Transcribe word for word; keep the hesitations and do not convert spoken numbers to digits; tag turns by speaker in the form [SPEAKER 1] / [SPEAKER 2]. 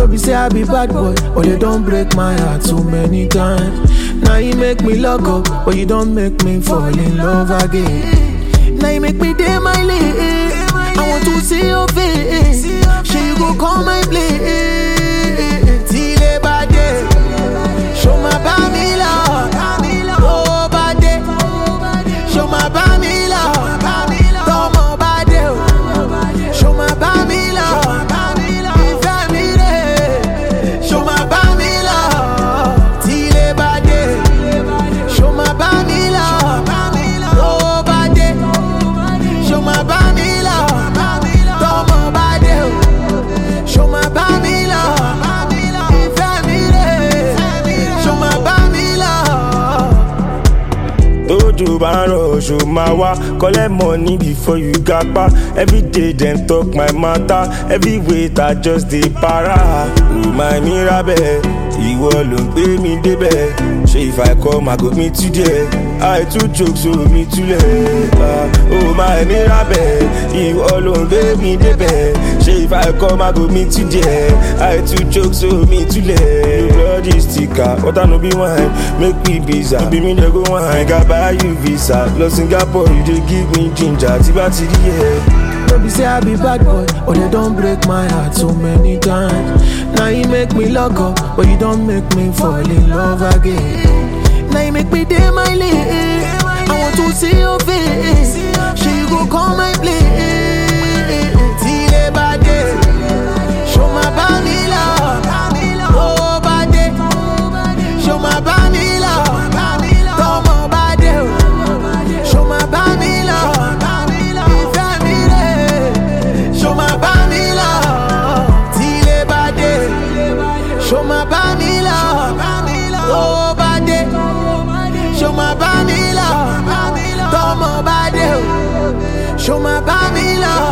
[SPEAKER 1] be say I be bad boy, but they don't break my heart too many times. Now you make me lock up, but you don't make me fall in love again. Now you make me day my lane. I want to see your face. Sure you go call my place. Till a bad day, show my bami love. Oh bad day, show my bami love. Come on bad day, show my bami love. If me there, show my bami love. Till a bad day, show my bami love. Oh bad day, show my bami love. Come on bad day, show my bami love.
[SPEAKER 2] Tojo baro show my wa, collect money before you gapa. Every day them talk my matter, every weight I just dey para. Remind me rabe, ìwọ ló ń gbé mi débẹ̀. Ṣé if I come I go meet you there? I too joke so me too late. Oh my me rabe, ìwọ ló ń gbé mi débẹ̀. Ṣé if I come I go meet you there? I too joke so me too late. You bloody sticker, what I no be wine, make me bizarre. Be me dey go wine, got buy you visa. Lọ Singapore, you dey give me ginger. Tí bá ti rí ẹ.
[SPEAKER 1] No be say I be bad boy, but they don't break my heart so many times. Now you make me lock up, but you don't make me fall in love again. Now you make me day my lane. I want to see your face. Sure you go call my place. Till a bad day, show my bami love. Oh bad day, show my bami love. Come on bad day, show my bami love. Show my bami love, till a bad day. Show my bami love, oh bad day. Show my bami love, come on bad day. Show my bami love.